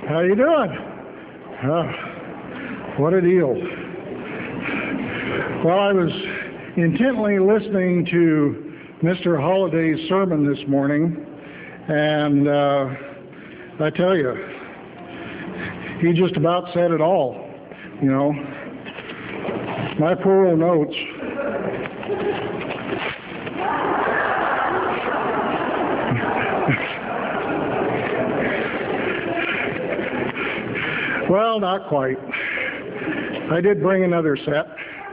How you doing? What a deal. Well, I was intently listening to Mr. Holliday's sermon this morning, and I tell you, he just about said it all. You know, my poor old notes. Well, not quite. I did bring another set.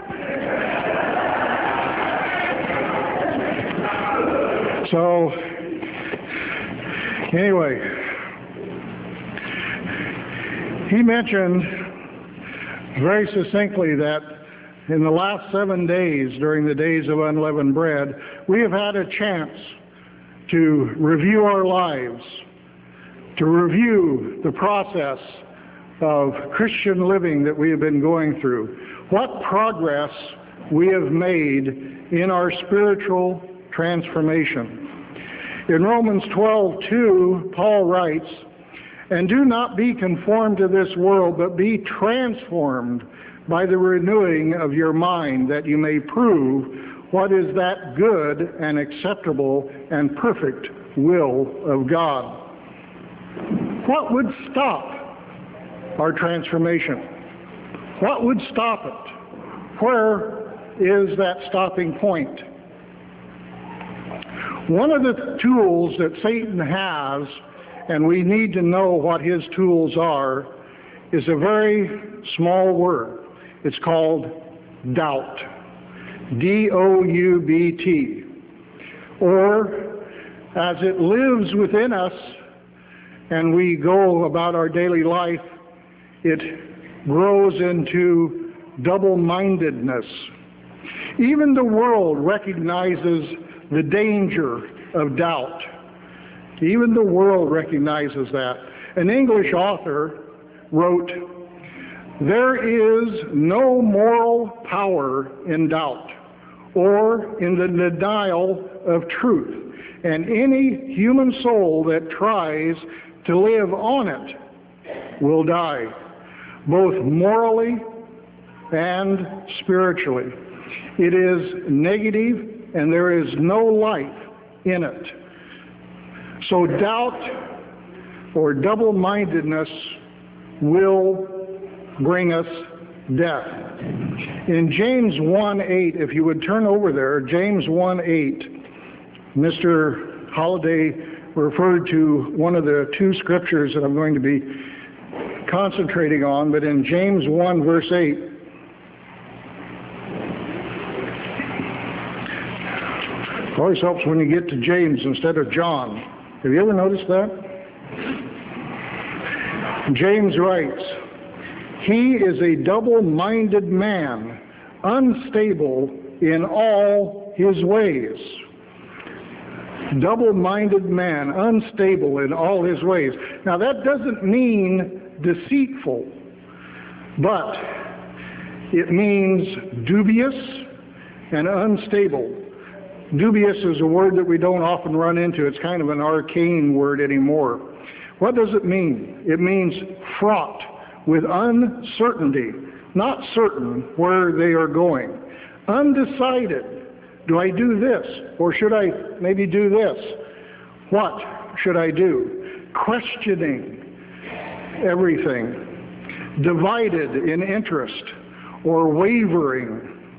So, anyway, he mentioned very succinctly that in the last 7 days, during the days of unleavened bread, we have had a chance to review our lives, to review the process of Christian living that we have been going through, what progress we have made in our spiritual transformation. In Romans 12:2, Paul writes, "And do not be conformed to this world, but be transformed by the renewing of your mind, that you may prove what is that good and acceptable and perfect will of God." What would stop our transformation? What would stop it? Where is that stopping point? One of the tools that Satan has, and we need to know what his tools are, is a very small word. It's called doubt. D-O-U-B-T. Or, as it lives within us and we go about our daily life, it grows into double-mindedness. Even the world recognizes the danger of doubt. Even the world recognizes that. An English author wrote, "There is no moral power in doubt or in the denial of truth, and any human soul that tries to live on it will die, both morally and spiritually. It is negative and there is no life in it." So doubt or double-mindedness will bring us death. In James 1:8, if you would turn over there, James 1:8, Mr. Holliday referred to one of the two scriptures that I'm going to be concentrating on, but in James 1 verse 8, it always helps when you get to James instead of John. Have you ever noticed that? James writes, "He is a double-minded man, unstable in all his ways." Double-minded man, unstable in all his ways. Now that doesn't mean deceitful, but it means dubious and unstable. Dubious is a word that we don't often run into. It's kind of an arcane word anymore. What does it mean? It means fraught with uncertainty, not certain where they are going. Undecided. Do I do this? Or should I maybe do this? What should I do? Questioning everything. Divided in interest or wavering.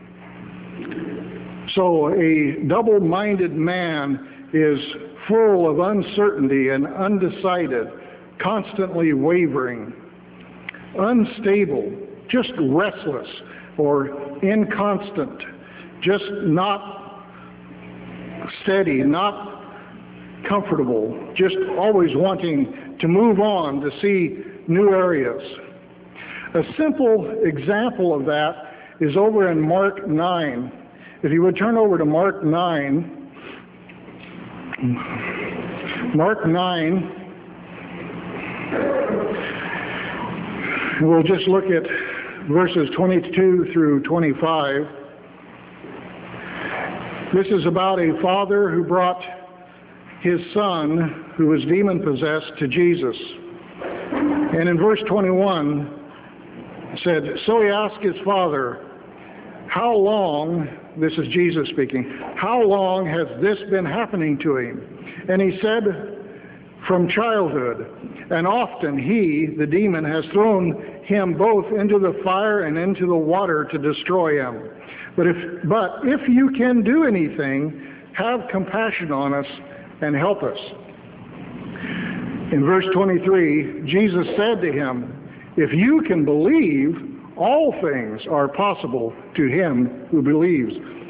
So a double-minded man is full of uncertainty and undecided, constantly wavering. Unstable, just restless or inconstant, just not steady, not comfortable, just always wanting to move on to see new areas. A simple example of that is over in Mark 9. If you would turn over to Mark 9, Mark 9, we'll just look at verses 22 through 25. This is about a father who brought his son, who was demon-possessed, to Jesus. And in verse 21, it said, so he asked his father, how long, this is Jesus speaking, how long has this been happening to him? And he said, from childhood. And often he, the demon, has thrown him both into the fire and into the water to destroy him. But if you can do anything, have compassion on us and help us. In verse 23, Jesus said to him, if you can believe, all things are possible to him who believes.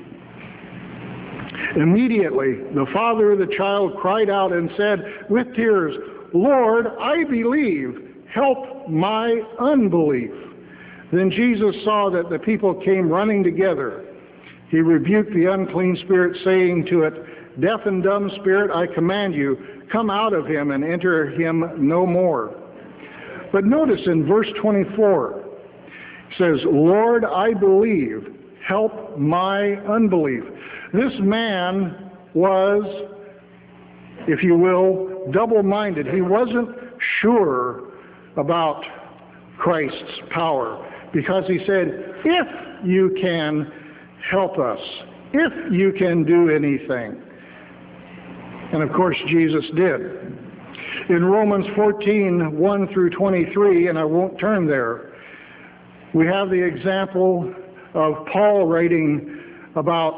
Immediately, the father of the child cried out and said with tears, Lord, I believe, help my unbelief. Then Jesus saw that the people came running together. He rebuked the unclean spirit, saying to it, deaf and dumb spirit, I command you, come out of him and enter him no more. But notice in verse 24, it says, Lord, I believe, help my unbelief. This man was, if you will, double-minded. He wasn't sure about Christ's power because he said, if you can help us, if you can do anything. And of course, Jesus did. In Romans 14, 1 through 23, and I won't turn there, we have the example of Paul writing about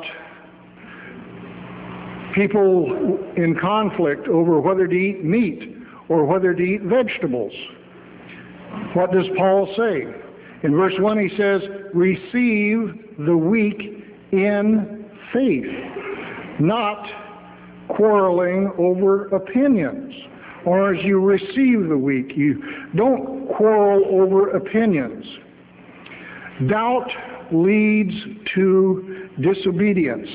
people in conflict over whether to eat meat or whether to eat vegetables. What does Paul say? In verse 1 he says, receive the weak in faith, not quarreling over opinions. Or as you receive the weak, you don't quarrel over opinions. Doubt leads to disobedience.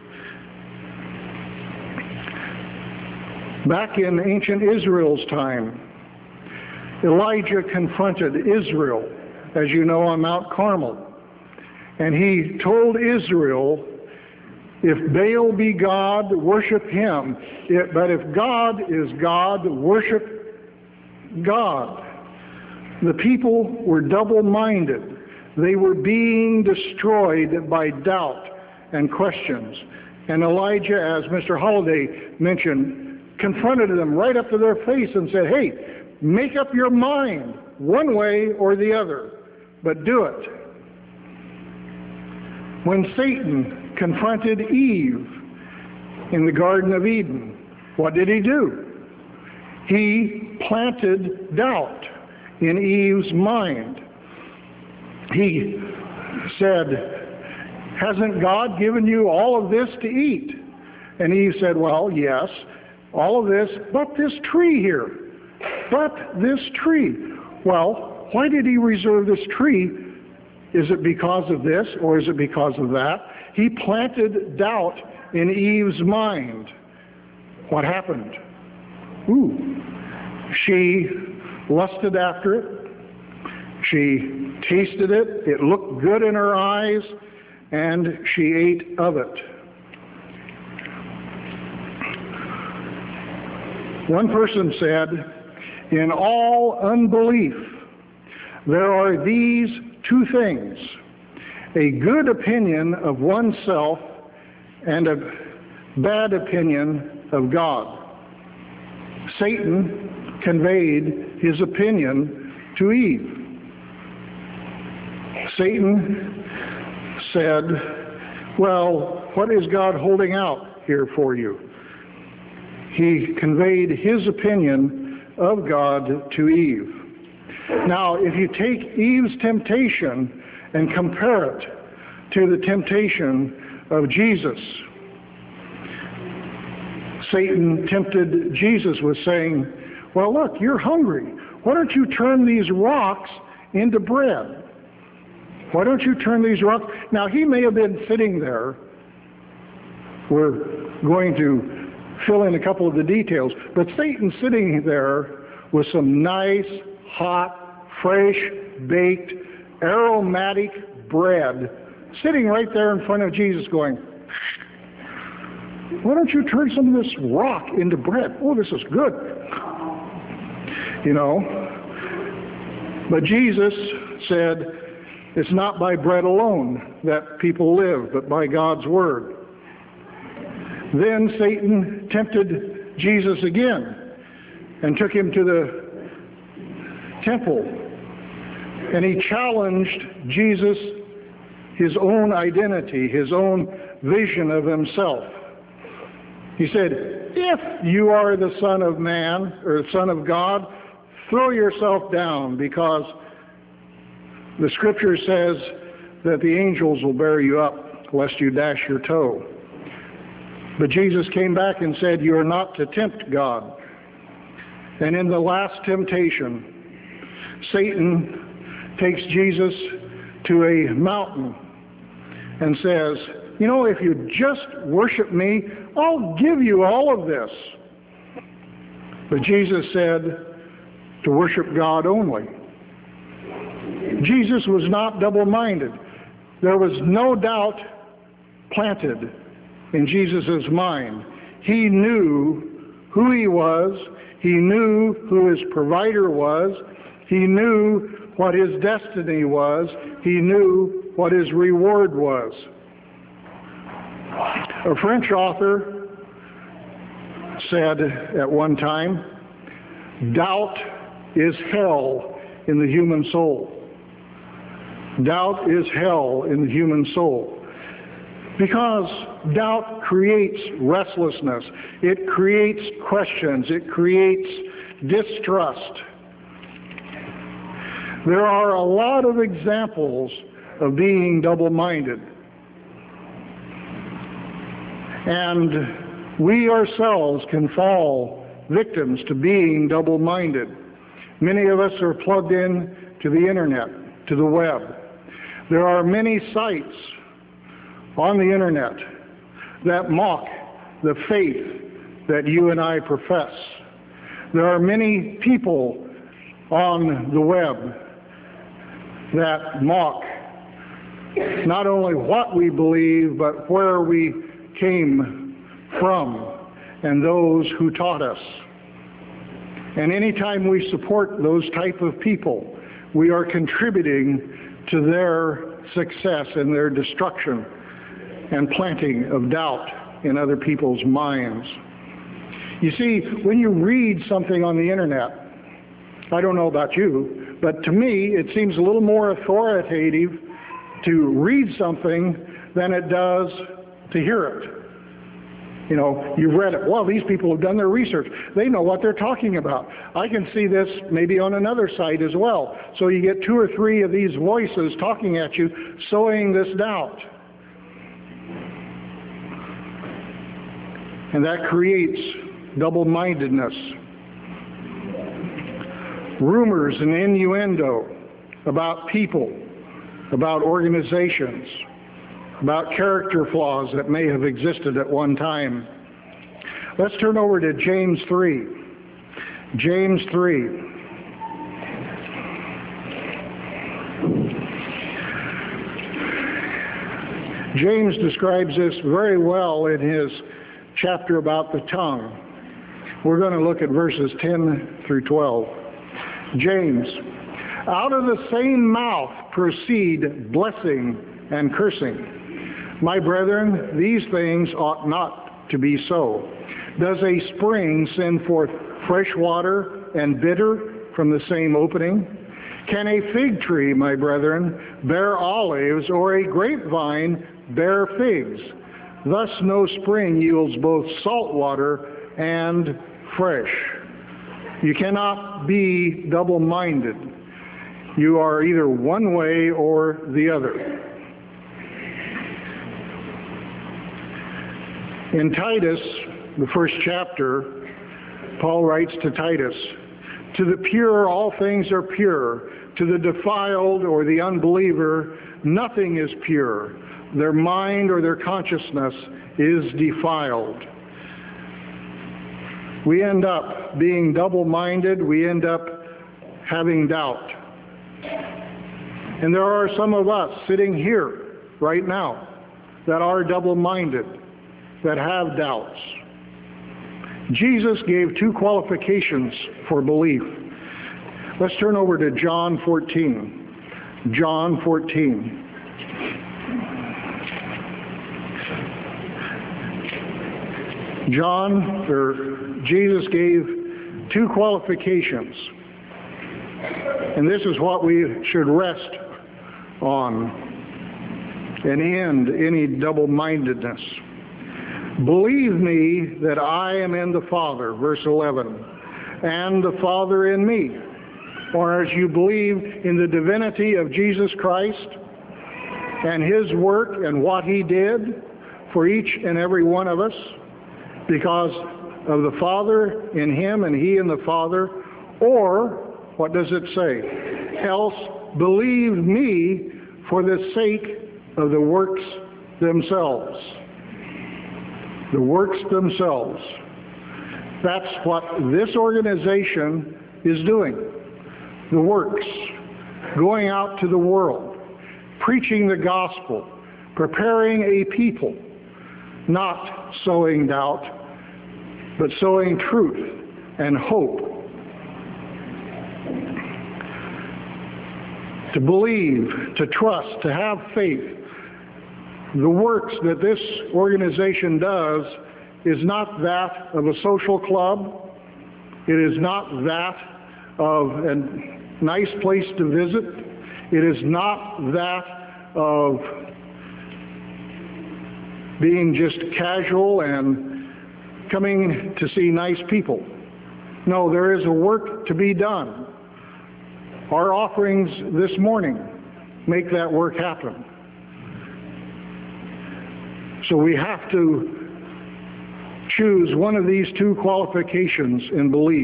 Back in ancient Israel's time, Elijah confronted Israel, as you know, on Mount Carmel. And he told Israel, if Baal be God, worship him. But if God is God, worship God. The people were double-minded. They were being destroyed by doubt and questions. And Elijah, as Mr. Holliday mentioned, confronted them right up to their face and said, hey, make up your mind one way or the other, but do it. When Satan confronted Eve in the Garden of Eden, what did he do? He planted doubt in Eve's mind. He said, hasn't God given you all of this to eat? And Eve said, well, yes, all of this, but this tree here. But this tree. Well, why did he reserve this tree? Is it because of this or is it because of that? He planted doubt in Eve's mind. What happened? She lusted after it. She tasted it. It looked good in her eyes, and she ate of it. One person said, in all unbelief, there are these two things: a good opinion of oneself and a bad opinion of God. Satan conveyed his opinion to Eve. Satan said, well, what is God holding out here for you? He conveyed his opinion of God to Eve. Now, if you take Eve's temptation and compare it to the temptation of Jesus, Satan tempted Jesus with saying, well, look, you're hungry. Why don't you turn these rocks into bread? Why don't you turn these rocks? Now, he may have been sitting there. We're going to fill in a couple of the details. But Satan's sitting there with some nice, hot, fresh, baked, aromatic bread sitting right there in front of Jesus going, why don't you turn some of this rock into bread? Oh, this is good. You know, But Jesus said, it's not by bread alone that people live, but by God's word. Then Satan tempted Jesus again and took him to the temple. And he challenged Jesus, his own identity, his own vision of himself. He said, if you are the Son of Man, or the Son of God, throw yourself down, because the Scripture says that the angels will bear you up, lest you dash your toe. But Jesus came back and said, you are not to tempt God. And in the last temptation, Satan takes Jesus to a mountain and says, you know, if you just worship me, I'll give you all of this. But Jesus said to worship God only. Jesus was not double-minded. There was no doubt planted in Jesus' mind. He knew who he was. He knew who his provider was. He knew what his destiny was. He knew what his reward was. A French author said at one time, doubt is hell in the human soul. Doubt is hell in the human soul. Because doubt creates restlessness. It creates questions. It creates distrust. There are a lot of examples of being double-minded. And we ourselves can fall victims to being double-minded. Many of us are plugged in to the internet, to the web. There are many sites on the internet that mock the faith that you and I profess. There are many people on the web that mock not only what we believe, but where we came from and those who taught us. And anytime we support those type of people, we are contributing to their success and their destruction and planting of doubt in other people's minds. You see, when you read something on the internet, I don't know about you, but to me it seems a little more authoritative to read something than it does to hear it. You know, you've read it. Well, these people have done their research. They know what they're talking about. I can see this maybe on another site as well. So you get 2 or 3 of these voices talking at you, sowing this doubt. And that creates double-mindedness. Rumors and innuendo about people, about organizations, about character flaws that may have existed at one time. Let's turn over to James 3. James 3. James describes this very well in his chapter about the tongue. We're going to look at verses 10 through 12. James, out of the same mouth proceed blessing and cursing. My brethren, these things ought not to be so. Does a spring send forth fresh water and bitter from the same opening? Can a fig tree, my brethren, bear olives, or a grapevine bear figs? Thus no spring yields both salt water and fresh. You cannot be double-minded. You are either one way or the other. In Titus, the first chapter, Paul writes to Titus, to the pure all things are pure. To the defiled or the unbeliever, nothing is pure. Their mind or their consciousness is defiled. We end up being double-minded. We end up having doubt. And there are some of us sitting here right now that are double-minded, that have doubts. Jesus gave 2 qualifications for belief. Let's turn over to John 14. John 14. Jesus gave two qualifications, and this is what we should rest on and end any double-mindedness. Believe me that I am in the Father, verse 11, and the Father in me. Or as you believe in the divinity of Jesus Christ and His work and what He did for each and every one of us, because of the Father in Him and He in the Father, or, what does it say? Else believe me for the sake of the works themselves. The works themselves. That's what this organization is doing. The works. Going out to the world, preaching the gospel, preparing a people, not sowing doubt, but sowing truth and hope. To believe, to trust, to have faith. The works that this organization does is not that of a social club. It is not that of a nice place to visit. It is not that of being just casual and coming to see nice people. No, there is a work to be done. Our offerings this morning make that work happen. So we have to choose one of these two qualifications in belief,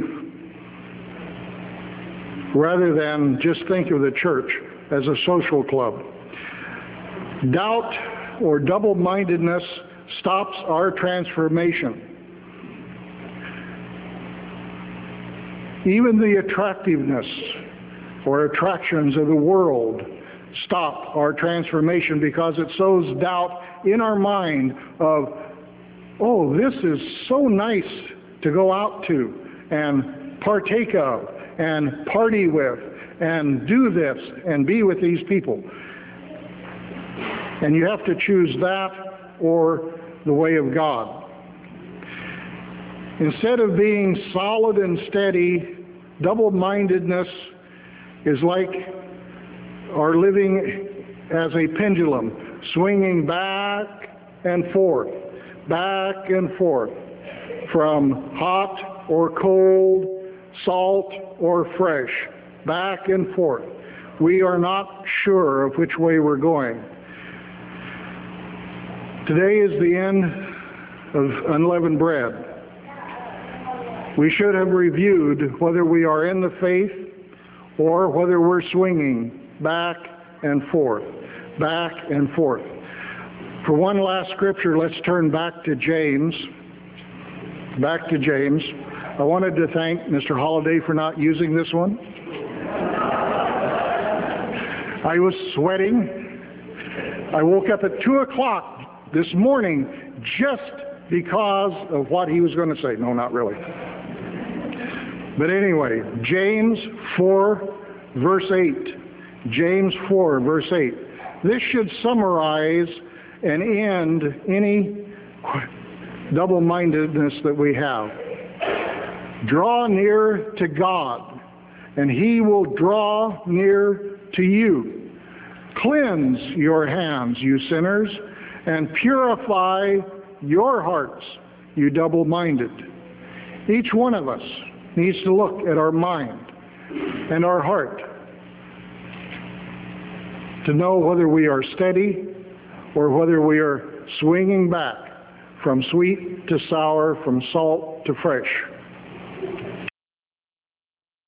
rather than just think of the church as a social club. Doubt or double-mindedness stops our transformation. Even the attractiveness or attractions of the world stop our transformation, because it sows doubt in our mind of, oh, this is so nice to go out to and partake of and party with and do this and be with these people. And you have to choose that or the way of God. Instead of being solid and steady, double-mindedness is like our living as a pendulum, swinging back and forth, from hot or cold, salt or fresh, back and forth. We are not sure of which way we're going. Today is the end of unleavened bread. We should have reviewed whether we are in the faith or whether we're swinging back and forth, back and forth. For one last scripture, let's turn back to James. Back to James. I wanted to thank Mr. Holliday for not using this one. I was sweating. I woke up at 2 o'clock this morning just because of what he was going to say. No, not really. But anyway, James 4, verse 8. James 4, verse 8. This should summarize and end any double-mindedness that we have. Draw near to God, and He will draw near to you. Cleanse your hands, you sinners, and purify your hearts, you double-minded. Each one of us needs to look at our mind and our heart to know whether we are steady or whether we are swinging back from sweet to sour, from salt to fresh.